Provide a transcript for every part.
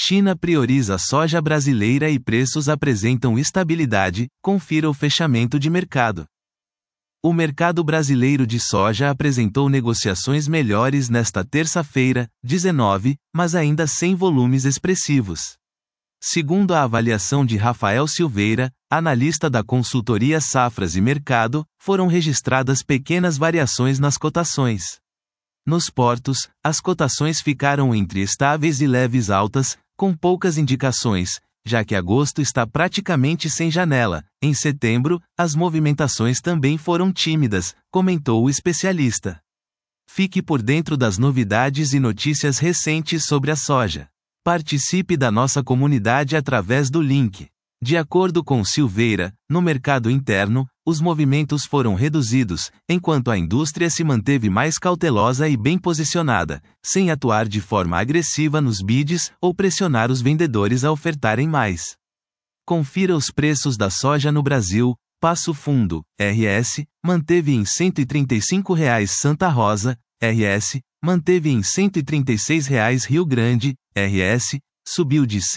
China prioriza soja brasileira e preços apresentam estabilidade, confira o fechamento de mercado. O mercado brasileiro de soja apresentou negociações melhores nesta terça-feira, 19, mas ainda sem volumes expressivos. Segundo a avaliação de Rafael Silveira, analista da consultoria Safras e Mercado, foram registradas pequenas variações nas cotações. Nos portos, as cotações ficaram entre estáveis e leves altas, com poucas indicações, já que agosto está praticamente sem janela. Em setembro, as movimentações também foram tímidas, comentou o especialista. Fique por dentro das novidades e notícias recentes sobre a soja. Participe da nossa comunidade através do link. De acordo com Silveira, no mercado interno, os movimentos foram reduzidos, enquanto a indústria se manteve mais cautelosa e bem posicionada, sem atuar de forma agressiva nos bids ou pressionar os vendedores a ofertarem mais. Confira os preços da soja no Brasil. Passo Fundo, RS, manteve em R$ 135,00 Santa Rosa, RS, manteve em R$ 136,00 Rio Grande, RS, subiu de R$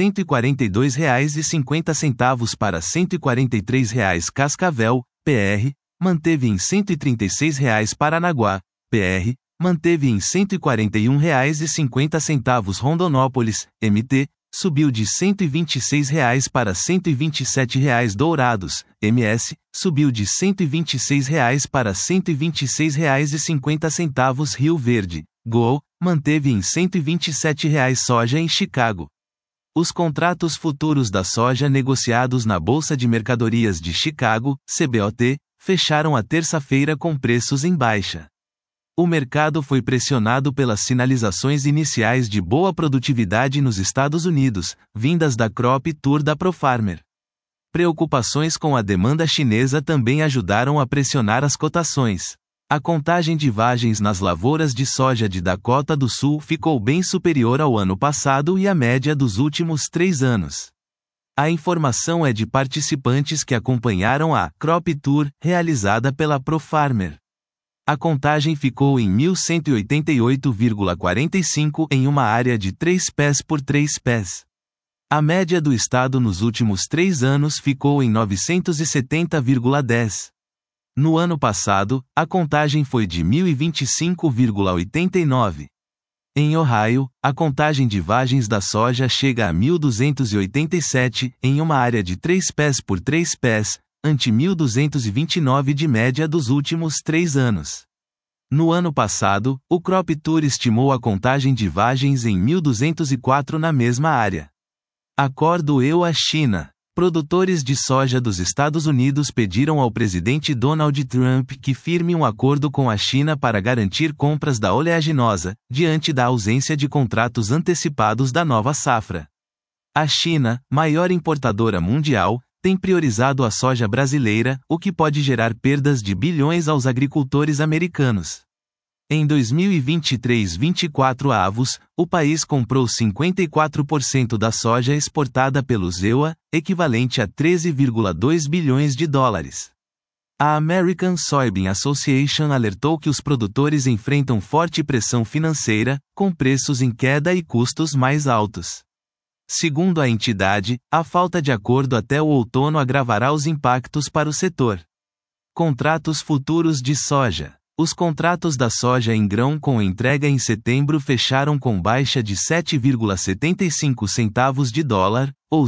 142,50 para R$ 143,00 Cascavel, PR, manteve em R$ 136,00 Paranaguá, PR, manteve em R$ 141,50 Rondonópolis, MT, subiu de R$ 126,00 para R$ 127,00 Dourados, MS, subiu de R$ 126,00 para R$ 126,50 Rio Verde, GOL, manteve em R$ 127,00 soja em Chicago. Os contratos futuros da soja negociados na Bolsa de Mercadorias de Chicago, CBOT, fecharam a terça-feira com preços em baixa. O mercado foi pressionado pelas sinalizações iniciais de boa produtividade nos Estados Unidos, vindas da Crop Tour da ProFarmer. Preocupações com a demanda chinesa também ajudaram a pressionar as cotações. A contagem de vagens nas lavouras de soja de Dakota do Sul ficou bem superior ao ano passado e à média dos últimos 3 anos. A informação é de participantes que acompanharam a Crop Tour, realizada pela ProFarmer. A contagem ficou em 1.188,45 em uma área de 3 pés por 3 pés. A média do estado nos últimos 3 anos ficou em 970,10. No ano passado, a contagem foi de 1.025,89. Em Ohio, a contagem de vagens da soja chega a 1.287 em uma área de 3 pés por 3 pés, ante 1.229 de média dos últimos 3 anos. No ano passado, o Crop Tour estimou a contagem de vagens em 1.204 na mesma área. Acordo EU-China. Produtores de soja dos Estados Unidos pediram ao presidente Donald Trump que firme um acordo com a China para garantir compras da oleaginosa, diante da ausência de contratos antecipados da nova safra. A China, maior importadora mundial, tem priorizado a soja brasileira, o que pode gerar perdas de bilhões aos agricultores americanos. Em 2023-24 avos, o país comprou 54% da soja exportada pelos EUA, equivalente a 13,2 bilhões de dólares. A American Soybean Association alertou que os produtores enfrentam forte pressão financeira, com preços em queda e custos mais altos. Segundo a entidade, a falta de acordo até o outono agravará os impactos para o setor. Contratos futuros de soja. Os contratos da soja em grão com entrega em setembro fecharam com baixa de 7,75 centavos de dólar, ou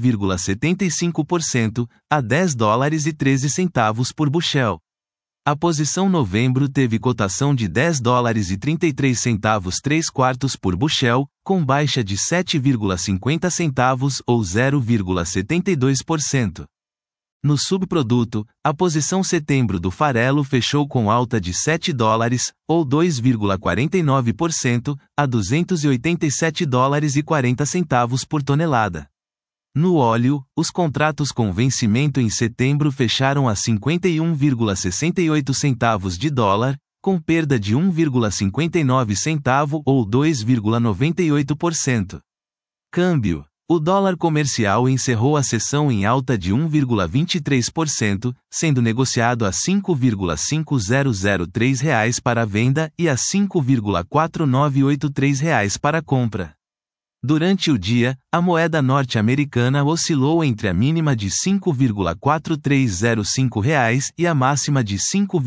0,75%, a $10,13 por bushel. A posição novembro teve cotação de $10,33 3/4 por bushel, com baixa de 7,50 centavos ou 0,72%. No subproduto, a posição setembro do farelo fechou com alta de $7, ou 2,49%, a $287,40 por tonelada. No óleo, os contratos com vencimento em setembro fecharam a 51,68 centavos de dólar, com perda de 1,59 centavo ou 2,98%. Câmbio. O dólar comercial encerrou a sessão em alta de 1,23%, sendo negociado a R$ 5,5003 para a venda e a R$ 5,4983 para a compra. Durante o dia, a moeda norte-americana oscilou entre a mínima de R$ 5,4305 e a máxima de R$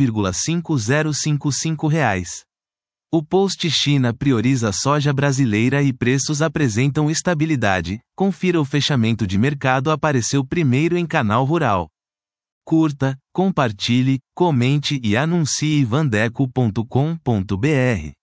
5,5055. O post China prioriza a soja brasileira e preços apresentam estabilidade. Confira o fechamento de mercado apareceu primeiro em Canal Rural. Curta, compartilhe, comente e anuncie vandeco.com.br.